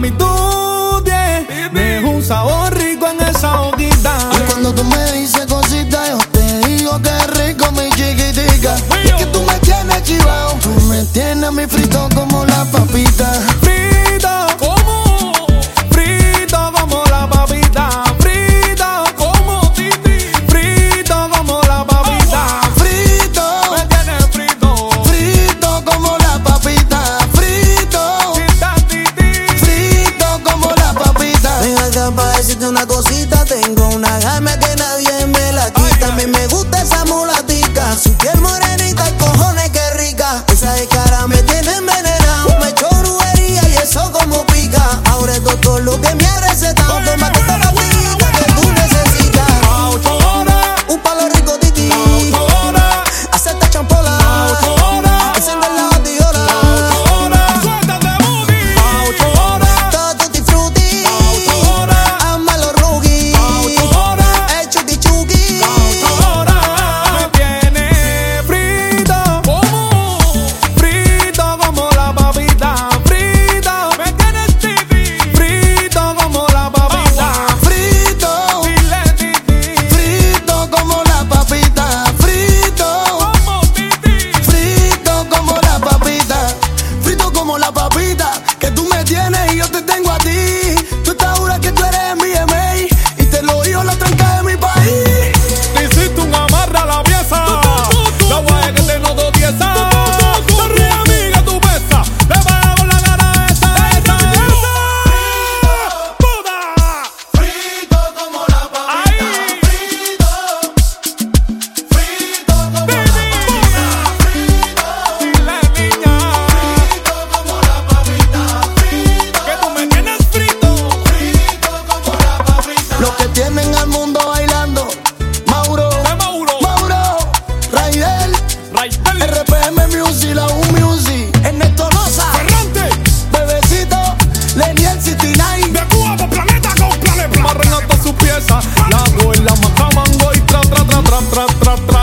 Mami, tú tienes un sabor rico en esa boquita. Y cuando tú me dices cositas, yo te digo que rico, mi chiquitica. Es que tú me tienes chivao, tú me tienes a mi frito como la papita. Frito, ¿cómo? Frito como la papita. Frito, como Titi. Frito como la papita. Frito, Me tienes frito. frito como la papita. Frito, Tita, Titi. frito como la papita. Ven acá para decirte una cosita. Tengo una gama que nadie me la quita. A mí me gusta esa mulatica. Su piel morenita y cojones que rica. Esa de cara me tiene envenenado. Me echo brujería y eso como pica. Ahora es doctor lo que me ha recetado. Tómate esta pastillita que tú necesitas. A 8 horas. Un palo rico titi. A 8 horas. Hacerte champola. A 8 horas. Encender la batidora. A 8 horas. Suéltate, booty. A 8 horas. Todo tutti frutti. A 8 horas. Ama los rookies. A 8 horas. El chuki chuki. Ahora me tiene frito. ¿Cómo? Frito como la papita. Frito. Me tienes Titi. Frito como la papita. Frito, Dile Titi. frito como la papita. Frito, Como Titi. frito como la papita. Frito como la papita. Que tú me tienes y yo te tengo a ti. Tú estás segura que tú eres mi MA. Y te lo digo la tranca de mi país. Te hiciste un amarre a la pieza. La guay que te noto tiesa. Te ríes, amiga, tu pesa. Te paga con la cara esa. ¡Puta! Frito como la Ahí. Frito, frito como Dile, niña. como la papita. Frito, Que tú me tienes frito. frito como la papita. Los que tienen al mundo bailando. Mauro, De Mauro. Mauro, Raidel, Raidel. RPM Music, la U Music, Ernesto Rosa, Ferrante. Bebecito, Leniel 69. De Cuba por planeta con planeta. Marren hasta sus piezas. La abuela mata mango y tra, tra, tra, tra, tra, tra, tra.